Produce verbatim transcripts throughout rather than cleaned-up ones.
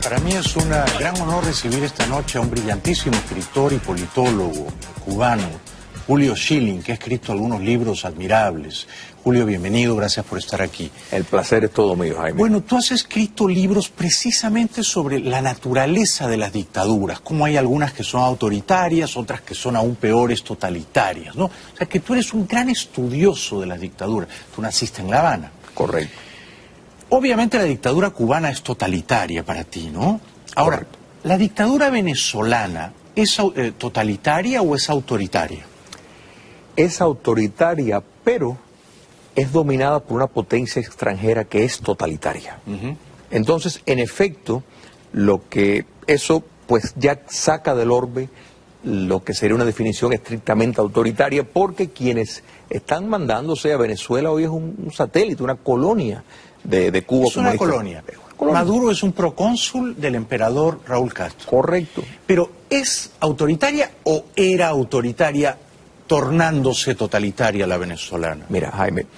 Para mí es un gran honor recibir esta noche a un brillantísimo escritor y politólogo cubano, Julio Schilling, que ha escrito algunos libros admirables. Julio, bienvenido, gracias por estar aquí. El placer es todo mío, Jaime. Bueno, tú has escrito libros precisamente sobre la naturaleza de las dictaduras, cómo hay algunas que son autoritarias, otras que son aún peores, totalitarias, ¿no? O sea, que tú eres un gran estudioso de las dictaduras. Tú naciste en La Habana. Correcto. Obviamente la dictadura cubana es totalitaria para ti, ¿no? Ahora, Correcto. ¿la dictadura venezolana es eh, totalitaria o es autoritaria? Es autoritaria, pero es dominada por una potencia extranjera que es totalitaria. Uh-huh. Entonces, en efecto, lo que eso pues ya saca del orbe lo que sería una definición estrictamente autoritaria, porque quienes están mandándose a Venezuela hoy es un, un satélite, una colonia de, de Cuba. Es una colonia. colonia. Maduro es un procónsul del emperador Raúl Castro. Correcto. Pero ¿es autoritaria o era autoritaria tornándose totalitaria la venezolana? Mira, Jaime,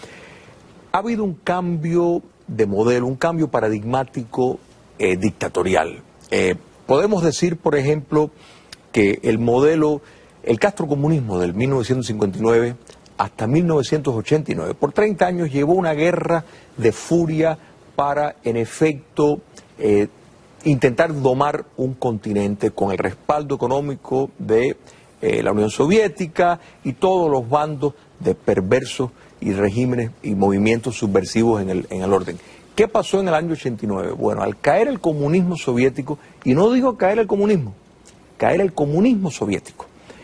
ha habido un cambio de modelo, un cambio paradigmático eh, dictatorial. Eh, podemos decir, por ejemplo, que el modelo, el castrocomunismo del mil novecientos cincuenta y nueve hasta mil novecientos ochenta y nueve, por treinta años llevó una guerra de furia para, en efecto, eh, intentar domar un continente con el respaldo económico de eh, la Unión Soviética y todos los bandos de perversos y regímenes y movimientos subversivos en el, en el orden. ¿Qué pasó en el año ochenta y nueve? Bueno, al caer el comunismo soviético, y no digo caer el comunismo, caer el comunismo soviético,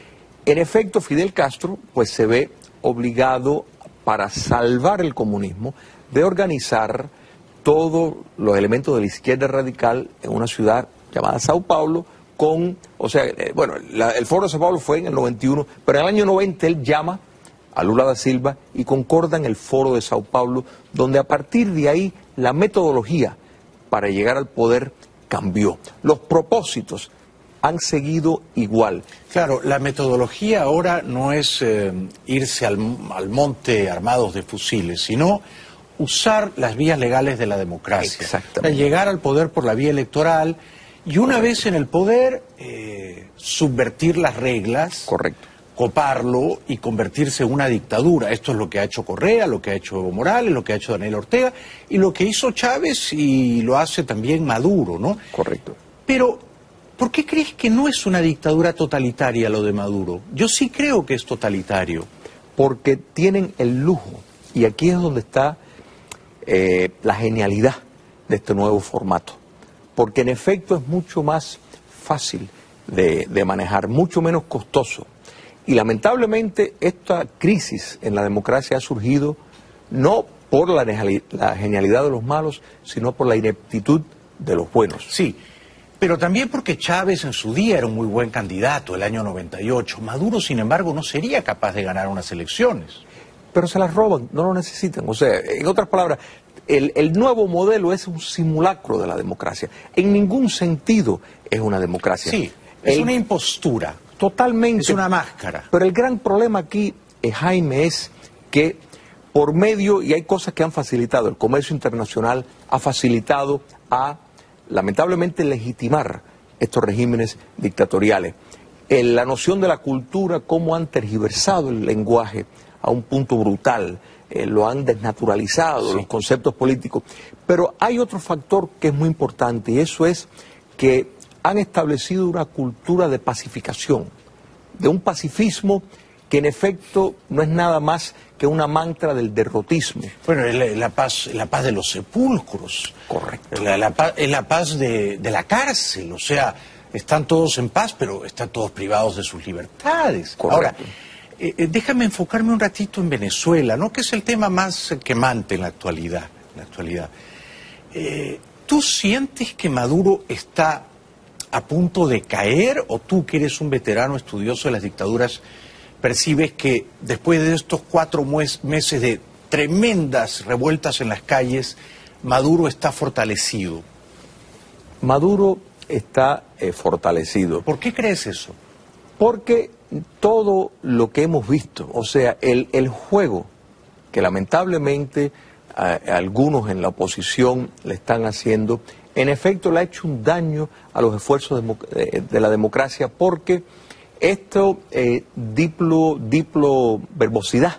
en efecto Fidel Castro pues se ve obligado, para salvar el comunismo, de organizar todos los elementos de la izquierda radical en una ciudad llamada Sao Paulo, con, o sea, eh, bueno, la, el foro de Sao Paulo fue en el noventa y uno, pero en el año noventa él llama a Lula da Silva y concordan el foro de Sao Paulo, donde a partir de ahí la metodología para llegar al poder cambió. Los propósitos han seguido igual. Claro, la metodología ahora no es eh, irse al, al monte armados de fusiles, sino usar las vías legales de la democracia. Exactamente. Llegar al poder por la vía electoral y una Correcto. Vez en el poder, eh, subvertir las reglas. Correcto. Coparlo y convertirse en una dictadura. Esto es lo que ha hecho Correa, lo que ha hecho Evo Morales, lo que ha hecho Daniel Ortega y lo que hizo Chávez y lo hace también Maduro, ¿no? Correcto. Pero, ¿por qué crees que no es una dictadura totalitaria lo de Maduro? Yo sí creo que es totalitario. Porque tienen el lujo, y aquí es donde está eh, la genialidad de este nuevo formato. Porque en efecto es mucho más fácil de, de manejar, mucho menos costoso. Y lamentablemente esta crisis en la democracia ha surgido no por la, la genialidad de los malos, sino por la ineptitud de los buenos. Sí, pero también porque Chávez en su día era un muy buen candidato, el año noventa y ocho. Maduro, sin embargo, no sería capaz de ganar unas elecciones. Pero se las roban, no lo necesitan. O sea, en otras palabras, el, el nuevo modelo es un simulacro de la democracia. En ningún sentido es una democracia. Sí, es el, una impostura. Totalmente. Es una máscara. Pero el gran problema aquí, eh, Jaime, es que por medio, y hay cosas que han facilitado, el comercio internacional ha facilitado a, lamentablemente, legitimar estos regímenes dictatoriales. Eh, la noción de la cultura, cómo han tergiversado el lenguaje a un punto brutal, eh, lo han desnaturalizado, sí. Los conceptos políticos. Pero hay otro factor que es muy importante, y eso es que han establecido una cultura de pacificación, de un pacifismo que en efecto no es nada más que una mantra del derrotismo. Bueno, es la, la, paz, la paz de los sepulcros. Correcto. La, la, es la paz de, de la cárcel, o sea, están todos en paz, pero están todos privados de sus libertades. Correcto. Ahora, eh, déjame enfocarme un ratito en Venezuela, ¿no? Que es el tema más quemante en la actualidad. En la actualidad. Eh, ¿Tú sientes que Maduro está a punto de caer, o tú, que eres un veterano estudioso de las dictaduras, percibes que después de estos cuatro meses de tremendas revueltas en las calles, Maduro está fortalecido? Maduro está eh, fortalecido. ¿Por qué crees eso? Porque todo lo que hemos visto, o sea, el, el juego que lamentablemente a, a algunos en la oposición le están haciendo, en efecto le ha hecho un daño a los esfuerzos de, de la democracia, porque esto, eh, diplo, diplo verbosidad,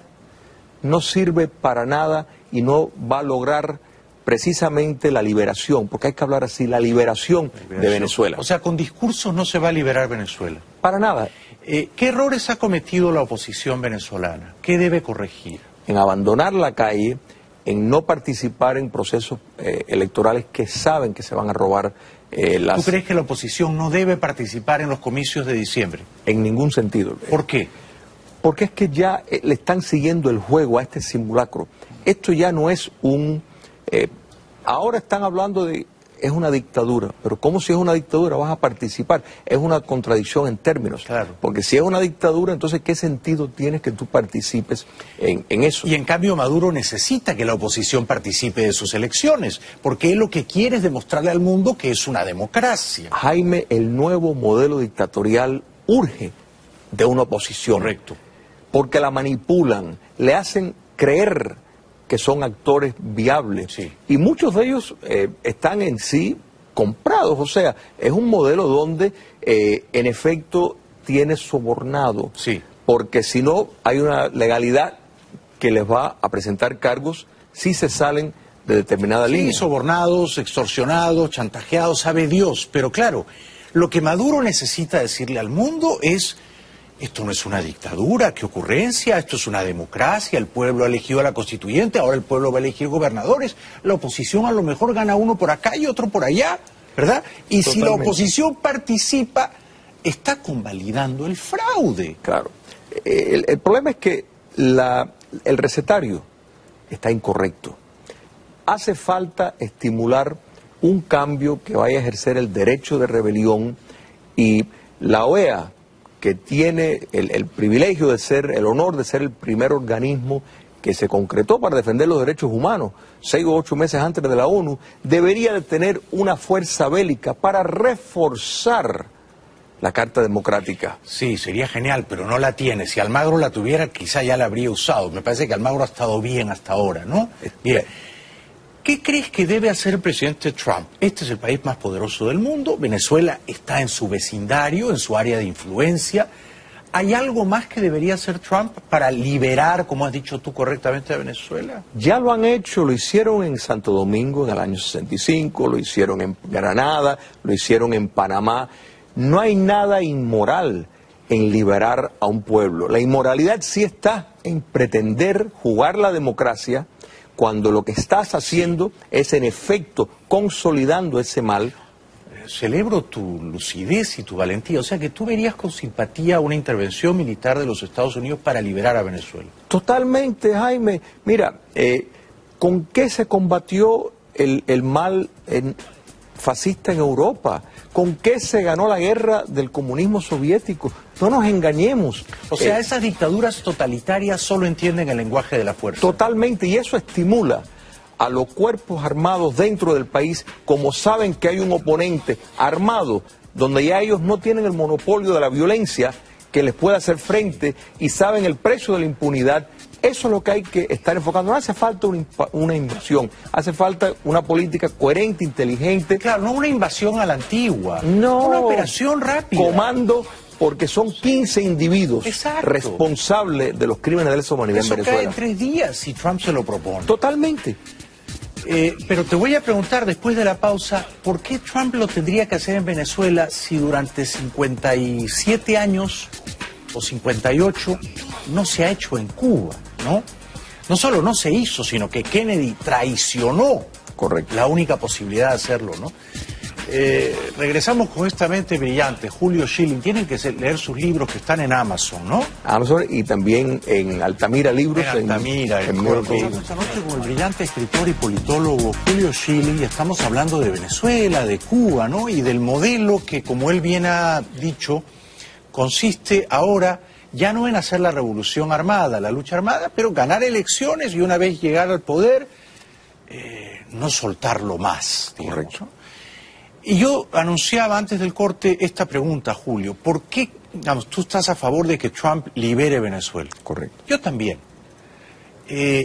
no sirve para nada y no va a lograr precisamente la liberación, porque hay que hablar así, la liberación, liberación. de Venezuela. O sea, con discursos no se va a liberar Venezuela. Para nada. Eh, ¿Qué errores ha cometido la oposición venezolana? ¿Qué debe corregir? En abandonar la calle, en no participar en procesos eh, electorales que saben que se van a robar eh, las... ¿Tú crees que la oposición no debe participar en los comicios de diciembre? En ningún sentido. ¿Por qué? Porque es que ya eh, le están siguiendo el juego a este simulacro. Esto ya no es un... Eh, ahora están hablando de... es una dictadura, pero ¿cómo si es una dictadura vas a participar? Es una contradicción en términos. Claro. Porque si es una dictadura, entonces ¿qué sentido tiene que tú participes en, en eso? Y en cambio Maduro necesita que la oposición participe de sus elecciones, porque él lo que quiere es demostrarle al mundo que es una democracia. Jaime, el nuevo modelo dictatorial urge de una oposición. Correcto. Porque la manipulan, le hacen creer que son actores viables. Sí. Y muchos de ellos eh, están en sí comprados. O sea, es un modelo donde, eh, en efecto, tiene sobornado. Sí. Porque si no, hay una legalidad que les va a presentar cargos si se salen de determinada Sí, línea. sobornados, extorsionados, chantajeados, sabe Dios. Pero claro, lo que Maduro necesita decirle al mundo es... esto no es una dictadura, qué ocurrencia, esto es una democracia, el pueblo ha elegido a la constituyente, ahora el pueblo va a elegir gobernadores, la oposición a lo mejor gana uno por acá y otro por allá, ¿verdad? Y Totalmente. Si la oposición participa, está convalidando el fraude. Claro. El, el problema es que la, el recetario está incorrecto. Hace falta estimular un cambio que vaya a ejercer el derecho de rebelión, y la O E A, que tiene el, el privilegio de ser, el honor de ser el primer organismo que se concretó para defender los derechos humanos, seis o ocho meses antes de la ONU, debería de tener una fuerza bélica para reforzar la Carta Democrática. Sí, sería genial, pero no la tiene. Si Almagro la tuviera, quizá ya la habría usado. Me parece que Almagro ha estado bien hasta ahora, ¿no? Bien. ¿Qué crees que debe hacer el presidente Trump? Este es el país más poderoso del mundo, Venezuela está en su vecindario, en su área de influencia. ¿Hay algo más que debería hacer Trump para liberar, como has dicho tú correctamente, a Venezuela? Ya lo han hecho, lo hicieron en Santo Domingo en el año sesenta y cinco, lo hicieron en Granada, lo hicieron en Panamá. No hay nada inmoral en liberar a un pueblo. La inmoralidad sí está en pretender jugar la democracia cuando lo que estás haciendo es en efecto consolidando ese mal. Celebro tu lucidez y tu valentía, o sea que tú verías con simpatía una intervención militar de los Estados Unidos para liberar a Venezuela. Totalmente, Jaime. Mira, eh, ¿con qué se combatió el, el mal en, fascista en Europa? ¿Con qué se ganó la guerra del comunismo soviético? No nos engañemos. O sea, eh, esas dictaduras totalitarias solo entienden el lenguaje de la fuerza. Totalmente, y eso estimula a los cuerpos armados dentro del país, como saben que hay un oponente armado, donde ya ellos no tienen el monopolio de la violencia que les pueda hacer frente y saben el precio de la impunidad. Eso es lo que hay que estar enfocando. No hace falta una, una invasión, hace falta una política coherente, inteligente. Claro, no una invasión a la antigua, no, una operación rápida. Comando, porque son quince individuos Exacto. responsables de los crímenes de lesa humanidad Eso en Venezuela. cae en tres días si Trump se lo propone. Totalmente. Eh, pero te voy a preguntar después de la pausa, ¿por qué Trump lo tendría que hacer en Venezuela si durante cincuenta y siete años o cincuenta y ocho no se ha hecho en Cuba, ¿no? No solo no se hizo, sino que Kennedy traicionó Correcto. la única posibilidad de hacerlo, ¿no? Eh, regresamos con esta mente brillante, Julio Schilling. Tienen que leer sus libros que están en Amazon, ¿no? Amazon y también en Altamira Libros. En Altamira, en, en Estamos esta noche con el brillante escritor y politólogo Julio Schilling, y estamos hablando de Venezuela, de Cuba, ¿no? Y del modelo que, como él bien ha dicho, consiste ahora ya no en hacer la revolución armada, la lucha armada, pero ganar elecciones y una vez llegar al poder, eh, no soltarlo más, digamos. Correcto. Y yo anunciaba antes del corte esta pregunta, Julio. ¿Por qué, digamos, tú estás a favor de que Trump libere Venezuela? Correcto. Yo también. Eh,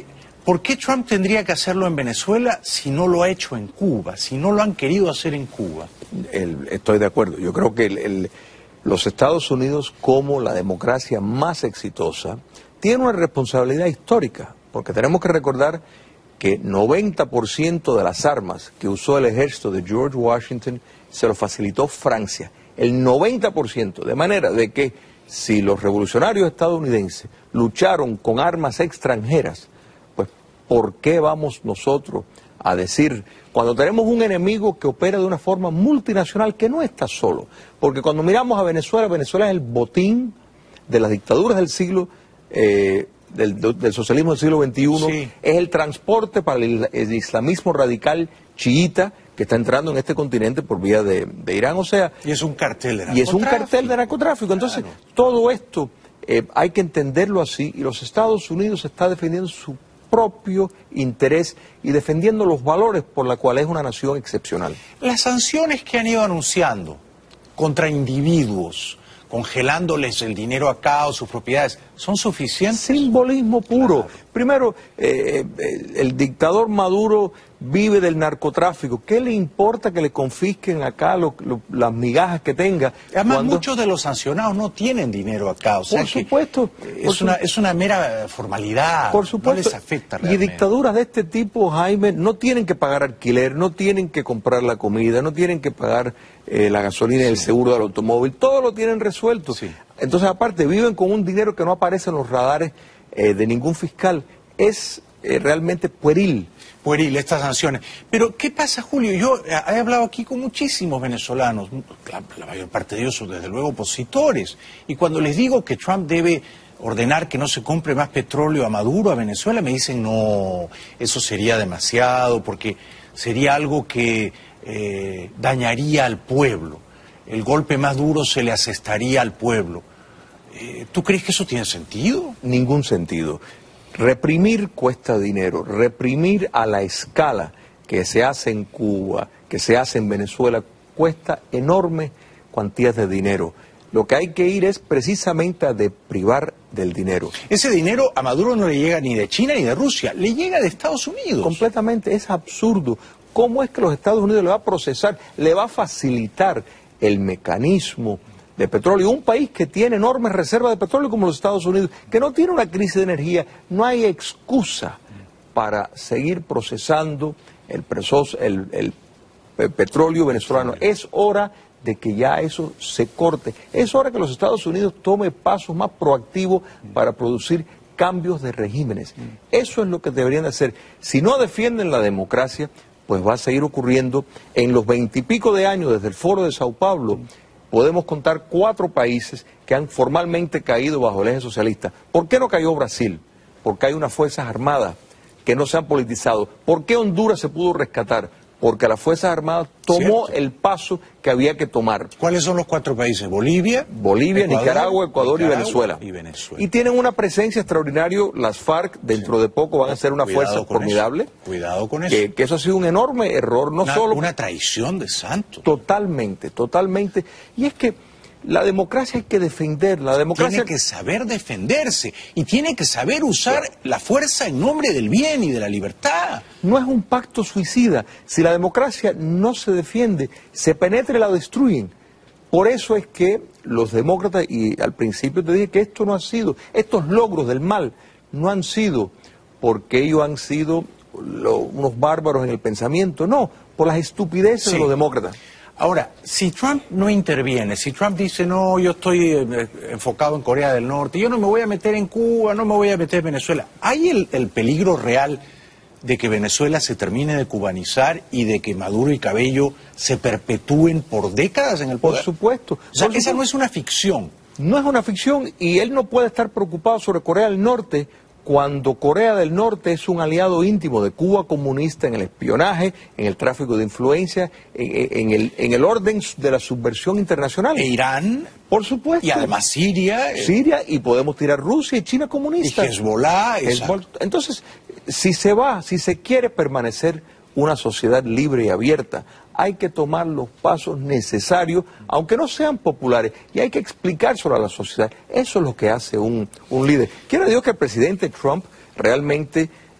¿Por qué Trump tendría que hacerlo en Venezuela si no lo ha hecho en Cuba, si no lo han querido hacer en Cuba? El, estoy de acuerdo. Yo creo que el, el, los Estados Unidos, como la democracia más exitosa, tiene una responsabilidad histórica, porque tenemos que recordar que noventa por ciento de las armas que usó el ejército de George Washington se lo facilitó Francia. El noventa por ciento, de manera de que si los revolucionarios estadounidenses lucharon con armas extranjeras, pues ¿por qué vamos nosotros a decir, cuando tenemos un enemigo que opera de una forma multinacional, que no está solo? Porque cuando miramos a Venezuela, Venezuela es el botín de las dictaduras del siglo eh, Del, del socialismo del siglo veintiuno, sí. Es el transporte para el, el islamismo radical chiita que está entrando en este continente por vía de, de Irán, o sea... Y es un cartel de narcotráfico. Y es un cartel de narcotráfico. Entonces, claro, todo esto eh, hay que entenderlo así, y los Estados Unidos está defendiendo su propio interés y defendiendo los valores por los cuales es una nación excepcional. Las sanciones que han ido anunciando contra individuos, congelándoles el dinero acá o sus propiedades, ¿son suficientes? Simbolismo puro. Claro. Primero, eh, eh, el dictador Maduro vive del narcotráfico. ¿Qué le importa que le confisquen acá lo, lo, las migajas que tenga? Además, cuando... muchos de los sancionados no tienen dinero acá. O sea por supuesto. Es, por su... una, es una mera formalidad. Por supuesto. No les afecta realmente. Y dictaduras de este tipo, Jaime, no tienen que pagar alquiler, no tienen que comprar la comida, no tienen que pagar eh, la gasolina y sí. el seguro del automóvil. Todo lo tienen resuelto. Sí. Entonces, aparte, viven con un dinero que no aparece en los radares eh, de ningún fiscal. Es eh, realmente pueril. Pueril, estas sanciones. Pero, ¿qué pasa, Julio? Yo he hablado aquí con muchísimos venezolanos, la, la mayor parte de ellos son desde luego opositores, y cuando les digo que Trump debe ordenar que no se compre más petróleo a Maduro, a Venezuela, me dicen, no, eso sería demasiado, porque sería algo que eh, dañaría al pueblo. El golpe más duro se le asestaría al pueblo. Eh, ¿Tú crees que eso tiene sentido? Ningún sentido. Reprimir cuesta dinero, reprimir a la escala que se hace en Cuba, que se hace en Venezuela, cuesta enormes cuantías de dinero. Lo que hay que ir es precisamente a deprivar del dinero. Ese dinero a Maduro no le llega ni de China ni de Rusia, le llega de Estados Unidos. Completamente, es absurdo. ¿Cómo es que los Estados Unidos le va a procesar, le va a facilitar el mecanismo de petróleo? Un país que tiene enormes reservas de petróleo como los Estados Unidos, que no tiene una crisis de energía, no hay excusa para seguir procesando el, presos, el, el, el petróleo venezolano. Es hora de que ya eso se corte. Es hora que los Estados Unidos tome pasos más proactivos para producir cambios de regímenes. Eso es lo que deberían de hacer. Si no defienden la democracia, pues va a seguir ocurriendo. En los veintipico de años desde el Foro de Sao Paulo, podemos contar cuatro países que han formalmente caído bajo el eje socialista. ¿Por qué no cayó Brasil? Porque hay unas fuerzas armadas que no se han politizado. ¿Por qué Honduras se pudo rescatar? Porque las Fuerzas Armadas tomó ¿Cierto? el paso que había que tomar. ¿Cuáles son los cuatro países? ¿Bolivia? Bolivia, Ecuador, Nicaragua, Ecuador Nicaragua y, Venezuela. y Venezuela. Y tienen una presencia extraordinaria. Las FARC dentro sí. de poco van a ser una Cuidado fuerza formidable. Eso. Cuidado con eso. Que, que eso ha sido un enorme error, no una, solo... Una traición de Santos. Totalmente, totalmente. Y es que la democracia hay que defenderla. La democracia tiene que saber defenderse y tiene que saber usar sí. la fuerza en nombre del bien y de la libertad. No es un pacto suicida. Si la democracia no se defiende, se penetra y la destruyen. Por eso es que los demócratas, y al principio te dije que esto no ha sido, estos logros del mal no han sido porque ellos han sido lo, unos bárbaros en el pensamiento, no, por las estupideces sí. de los demócratas. Ahora, si Trump no interviene, si Trump dice, no, yo estoy eh, enfocado en Corea del Norte, yo no me voy a meter en Cuba, no me voy a meter en Venezuela, ¿hay el, el peligro real de que Venezuela se termine de cubanizar y de que Maduro y Cabello se perpetúen por décadas en el poder? Por supuesto. O sea, por esa supuesto. no es una ficción. No es una ficción y él no puede estar preocupado sobre Corea del Norte cuando Corea del Norte es un aliado íntimo de Cuba comunista en el espionaje, en el tráfico de influencia, en, en, el, en el orden de la subversión internacional. E Irán, por supuesto. Y además Siria. Siria, y podemos tirar Rusia y China comunista. Y Hezbollah. Hezbollah. Entonces, si se va, si se quiere permanecer una sociedad libre y abierta, hay que tomar los pasos necesarios, aunque no sean populares, y hay que explicárselo a la sociedad. Eso es lo que hace un, un líder. Quiero Dios que el presidente Trump realmente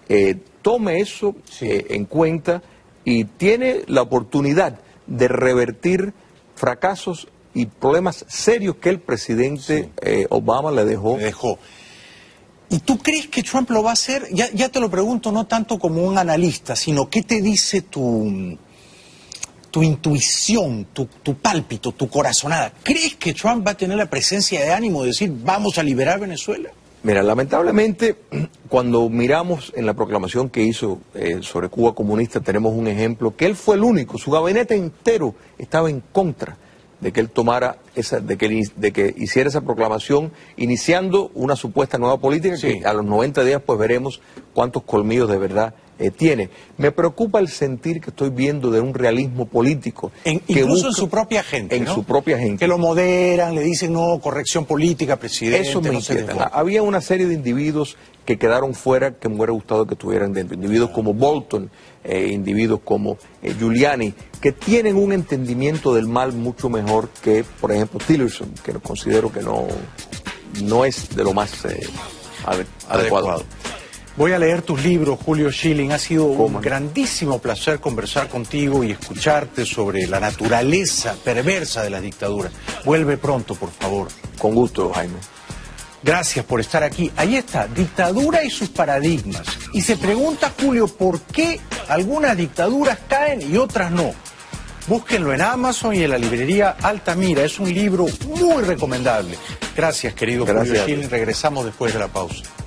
eh, tome eso Sí. eh, en cuenta y tiene la oportunidad de revertir fracasos y problemas serios que el presidente Sí. eh, Obama le dejó. Me dejó. ¿Y tú crees que Trump lo va a hacer? Ya, ya te lo pregunto no tanto como un analista, sino qué te dice tu, tu intuición, tu, tu pálpito, tu corazonada. ¿Crees que Trump va a tener la presencia de ánimo de decir vamos a liberar Venezuela? Mira, lamentablemente, cuando miramos en la proclamación que hizo eh, sobre Cuba comunista, tenemos un ejemplo que él fue el único, su gabinete entero estaba en contra de que él tomara esa, de que, de que hiciera esa proclamación, iniciando una supuesta nueva política Sí. que a los noventa días pues veremos cuántos colmillos de verdad eh, tiene. Me preocupa el sentir que estoy viendo de un realismo político. En- que incluso busca- en su propia gente, En ¿no? su propia gente. Que lo moderan, le dicen no, corrección política, presidente. Eso me no se inquieta. desborda. Había una serie de individuos que quedaron fuera que me hubiera gustado que estuvieran dentro. Individuos como Bolton, eh, individuos como eh, Giuliani, que tienen un entendimiento del mal mucho mejor que, por ejemplo, Tillerson, que considero que no, no es de lo más eh, ade- adecuado. Adecuado. Voy a leer tus libros, Julio Schilling. Ha sido un ¿Cómo? grandísimo placer conversar contigo y escucharte sobre la naturaleza perversa de las dictaduras. Vuelve pronto, por favor. Con gusto, Jaime. Gracias por estar aquí. Ahí está, dictadura y sus paradigmas. Y se pregunta, Julio, ¿por qué algunas dictaduras caen y otras no? Búsquenlo en Amazon y en la librería Altamira. Es un libro muy recomendable. Gracias, querido Gracias Julio a ti. Schilling. Regresamos después de la pausa.